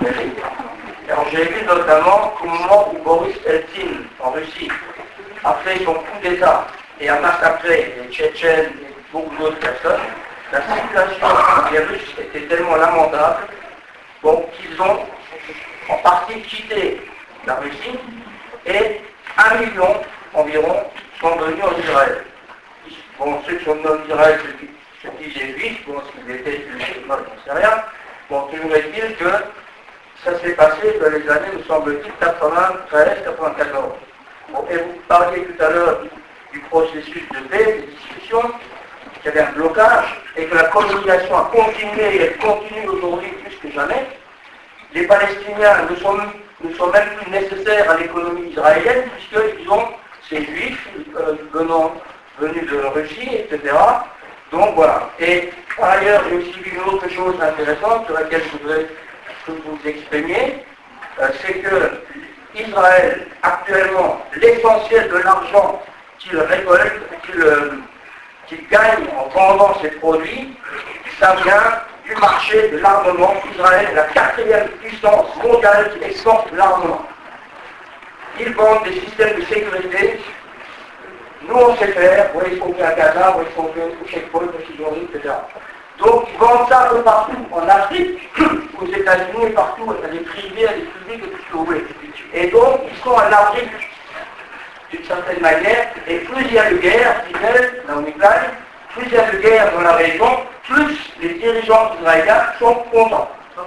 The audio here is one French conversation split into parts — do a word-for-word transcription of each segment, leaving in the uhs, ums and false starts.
Alors j'ai vu notamment qu'au moment où Boris Eltsine, en Russie, a fait son coup d'État et a massacré les Tchétchènes et beaucoup d'autres personnes, la situation des Russes était tellement lamentable bon, qu'ils ont en partie quitté la Russie et un million environ sont venus en Israël. Bon, ceux qui sont venus en Israël, ceux qui disaient juifs, bon, s'ils étaient juifs, moi je ne sais rien, bon, toujours est-il que ça s'est passé dans les années, me semble-t-il, quatre-vingt-treize quatre-vingt-quatorze. Bon, et vous parliez tout à l'heure du processus de paix, des discussions, qu'il y avait un blocage, et que la colonisation a continué, et elle continue aujourd'hui plus que jamais. Les Palestiniens ne sont, ne sont même plus nécessaires à l'économie israélienne, puisqu'ils ont ces juifs euh, venant, venus de Russie, et cetera. Donc voilà. Et par ailleurs, j'ai aussi vu une autre chose intéressante sur laquelle je voudrais que vous vous exprimiez, euh, c'est que Israël, actuellement, l'essentiel de l'argent qu'il récolte, qu'il euh, qu'il gagne en vendant ses produits, ça vient du marché de l'armement. Israël est la quatrième puissance mondiale qui exporte de l'armement. Ils vendent des systèmes de sécurité. Nous, on sait faire, vous voyez ce qu'on fait à Gaza, vous voyez ce qu'on fait au checkpoint, au Cisjordanie, et cetera. Donc, ils vendent ça un peu partout, en Afrique, aux États-Unis et partout, à des privés, à des publics, et tout ce que vous voulez. Et donc, ils sont à l'abri, d'une certaine manière, et plus il y a de guerre, disait Naomi Klein, plus il y a de guerre dans la région, plus les dirigeants israéliens sont contents.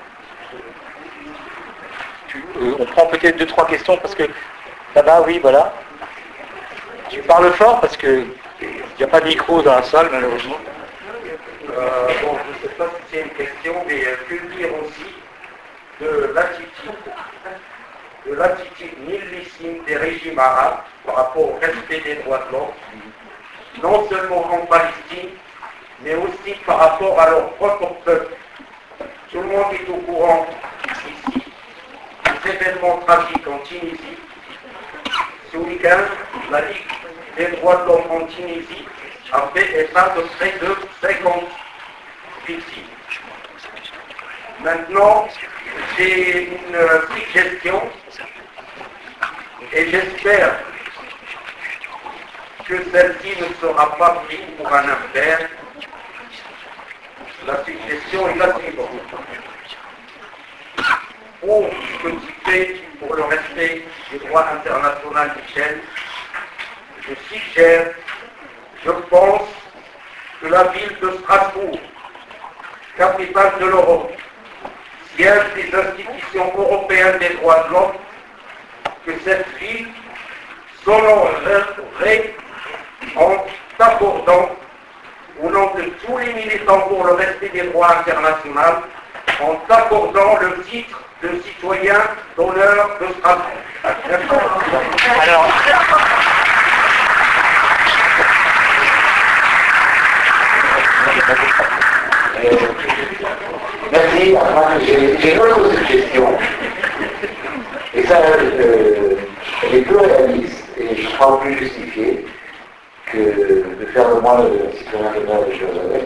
On prend peut-être deux, trois questions, parce que là-bas, oui, voilà. Tu parles fort, parce qu'il n'y a pas de micro dans la salle, malheureusement. Euh, bon, je ne sais pas si c'est une question, mais euh, que dire aussi de l'attitude, de l'attitude nihilissime des régimes arabes par rapport au respect des droits de l'homme, non seulement en Palestine, mais aussi par rapport à leur propre peuple. Tout le monde est au courant ici des événements tragiques en Tunisie. Ce week-end, la Ligue des droits de l'homme en Tunisie a fait état de près de cinquante victimes. Maintenant, j'ai une suggestion et j'espère que celle-ci ne sera pas prise pour un impair. La suggestion est la suivante. Pour ce qui fait pour le respect du droit international, Michel, je suggère, je pense que la ville de Strasbourg, capitale de l'Europe, siège des institutions européennes des droits de l'homme, que cette ville s'honorerait en accordant, au nom de tous les militants pour le respect des droits internationaux, en accordant le titre de citoyen d'honneur de Strasbourg. Alors, Euh, merci. Enfin, j'ai, j'ai une autre suggestion. Et ça, euh, elle est peu réaliste et je crois plus justifiée que de faire de moi le citoyen d'honneur de Jérusalem.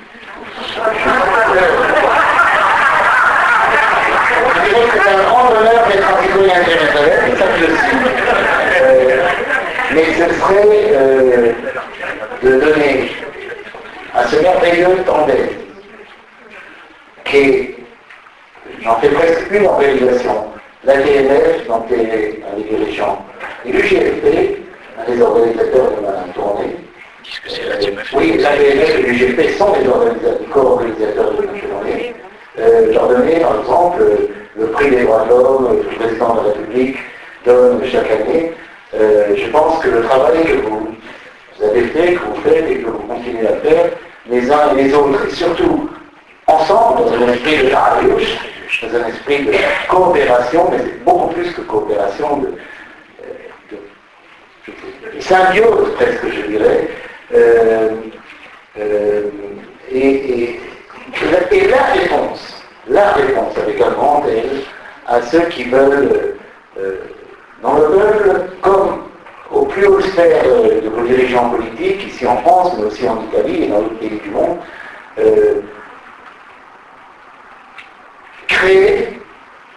Je dirais que c'est un grand honneur d'être un citoyen de Jérusalem, et ça je le suis. Euh, mais ce serait euh, de donner à ce merveilleux tandem qui est, j'en fais presque une organisation, la T N F, dont elle est un des dirigeants, et l'U G F P, un des organisateurs de ma tournée. Euh, oui, la T N F et l'U G F P sont les organisateurs, co-organisateurs de ma tournée. Euh, leur donner, par exemple, le prix des droits de l'homme que le président de la République donne chaque année. Euh, je pense que le travail que vous, vous avez fait, que vous faites et que vous continuez à faire, les uns et les autres, et surtout ensemble, dans un esprit de Tarabiouche, dans un esprit de coopération, mais c'est beaucoup plus que coopération, de, de, de, de symbiose presque, je dirais, euh, euh, et, et, et la réponse, la réponse avec un grand L, à ceux qui veulent, euh, dans le peuple, comme aux plus hautes sphères de, de vos dirigeants politiques, ici en France, mais aussi en Italie et dans d'autres pays du monde, euh, créer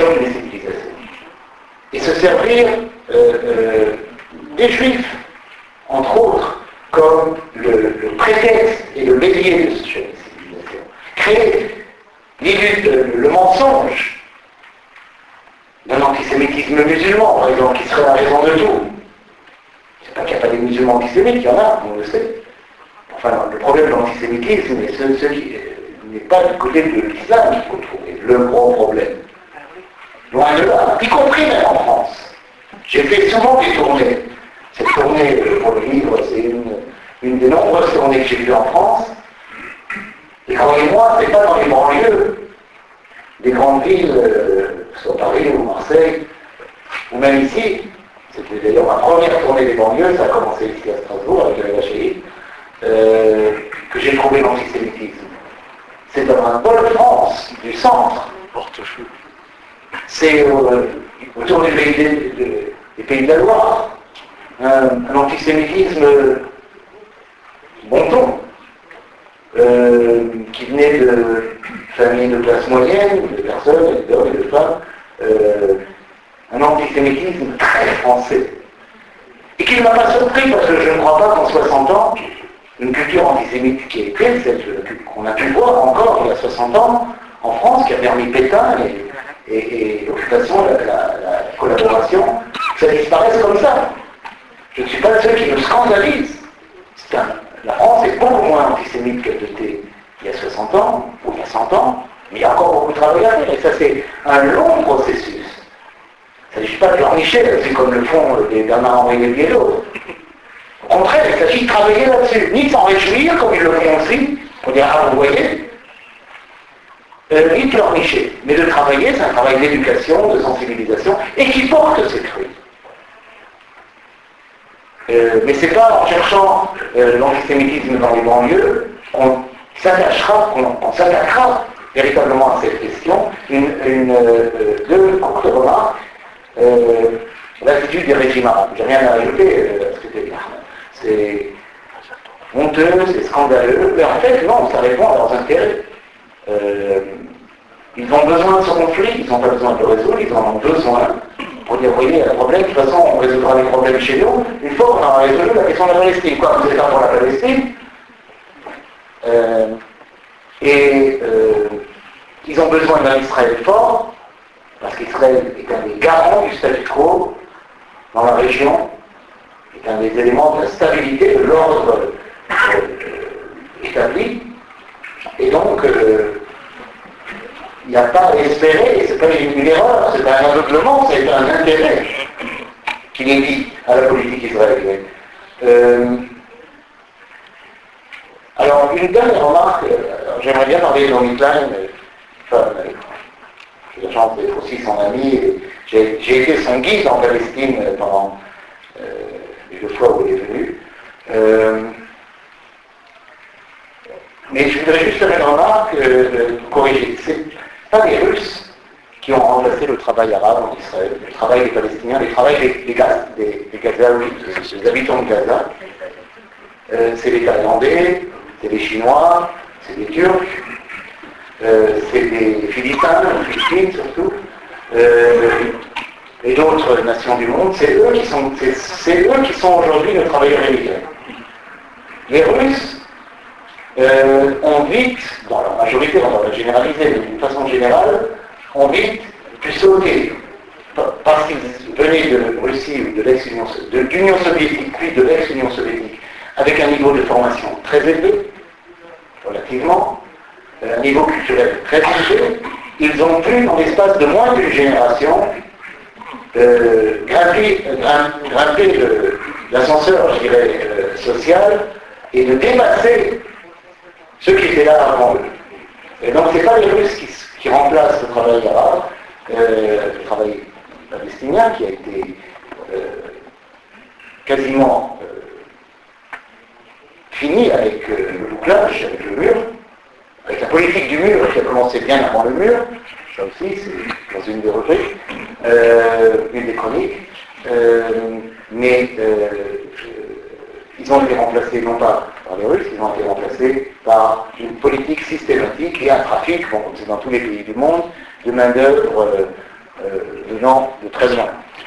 choc des civilisations. Et se servir euh, euh, des Juifs, entre autres, comme le, le prétexte et le bélier de ce choc des civilisations. Créer le, le mensonge d'un antisémitisme musulman, par exemple, qui serait la raison de tout. C'est pas qu'il n'y a pas des musulmans antisémites, il y en a, on le sait. Enfin, le problème de l'antisémitisme, ce, ce qui n'est pas du côté de l'islam qu'il faut trouver, le gros problème. Loin de là, y compris même en France. J'ai fait souvent des tournées. Cette tournée pour le livre, c'est une, une des nombreuses tournées que j'ai vues en France. Et croyez-moi, c'est pas dans les banlieues des grandes villes, euh, soit Paris ou Marseille, ou même ici. C'était d'ailleurs ma première tournée des banlieues, ça a commencé ici à Strasbourg avec le H I, euh, que j'ai trouvé l'antisémitisme. C'est dans un pôle France, du centre. Porte-chou. C'est euh, autour des pays, des, des, des pays de la Loire. Un, un antisémitisme bon ton, euh, qui venait de familles de classe moyenne, de personnes, d'hommes et de femmes, euh, un antisémitisme très français. Et qui ne m'a pas surpris parce que je ne crois pas qu'en soixante ans, une culture antisémite qui a été, celle qu'on a pu voir encore il y a soixante ans, en France, qui a permis Pétain et, et, et l'occupation, la, la, la collaboration, que ça disparaisse comme ça. Je ne suis pas ceux qui me scandalisent. Un, la France est beaucoup moins antisémite qu'elle était il y a soixante ans, ou il y a cent ans, mais il y a encore beaucoup de travail à faire, et ça c'est un long processus. Il ne s'agit pas de pleurnicher, c'est comme le font les Bernard-Henri Lévy et d'autres. Au contraire, il s'agit de travailler là-dessus, ni de s'en réjouir, comme ils le font aussi, on dirait, ah vous voyez, euh, ni de pleurnicher, mais de travailler, c'est un travail d'éducation, de sensibilisation, et qui porte ses fruits. Euh, mais c'est pas en cherchant euh, l'antisémitisme dans les banlieues qu'on s'attachera, qu'on, qu'on s'attaquera véritablement à cette question. Une, une, euh, deux courtes remarques. Euh, l'attitude des régimes arabes. J'ai rien à ajouter euh, à ce que tu dis. C'est honteux, c'est scandaleux, mais en fait non, ça répond à leurs intérêts. Euh, ils ont besoin de ce conflit, ils n'ont pas besoin de le résoudre, ils en ont besoin. Pour dire, vous voyez, il y a un problème, de toute façon, on résoudra les problèmes chez nous, une fois qu'on aura résolu la question de la Palestine. Quoi, vous êtes là pour la Palestine euh, Et euh, ils ont besoin d'un Israël fort, parce qu'Israël est un des garants du statu quo dans la région, est un des éléments de la stabilité, de l'ordre euh, établi. Et donc, euh, il n'y a pas à espérer, c'est pas une, une erreur, c'est pas un aveuglement, c'est un intérêt qui est lié à la politique israélienne. Euh, alors, une dernière remarque, euh, j'aimerais bien parler de Naomi Klein, enfin, j'ai la chance d'être aussi son ami, et j'ai, j'ai été son guide en Palestine pendant euh, les deux fois où elle est venue. Euh, mais je voudrais juste faire une remarque, euh, corriger. C'est pas les Russes qui ont remplacé le travail arabe en Israël, le travail des Palestiniens, le travail des, des, Gaz, des, des Gazaouis, des habitants de Gaza. Euh, c'est les Thaïlandais, c'est les Chinois, c'est les Turcs, euh, c'est les Philippins, les Philippines surtout, euh, et d'autres nations du monde. C'est eux qui sont, c'est, c'est eux qui sont aujourd'hui nos travailleurs immigrés. Les Russes Euh, ont vite, dans la majorité, on va généraliser, mais d'une façon générale, ont vite pu sauter, parce qu'ils venaient de Russie ou de l'ex-Union de l'Union soviétique, puis de l'ex-Union soviétique, avec un niveau de formation très élevé, relativement, un niveau culturel très élevé, ils ont pu, dans l'espace de moins d'une génération, euh, grimper, grimper, grimper le, l'ascenseur, je dirais, euh, social, et de dépasser ceux qui étaient là avant eux. Et donc ce n'est pas les Russes qui, qui remplacent le travail arabe, euh, le travail palestinien qui a été euh, quasiment euh, fini avec euh, le bouclage, avec le mur, avec la politique du mur qui a commencé bien avant le mur, ça aussi c'est dans une des rubriques, euh, une des chroniques, euh, mais euh, ils ont été remplacés non pas par les Russes, ils ont été remplacés par une politique systématique et un trafic, bon, comme c'est dans tous les pays du monde, de main-d'œuvre euh, Non, de très bien.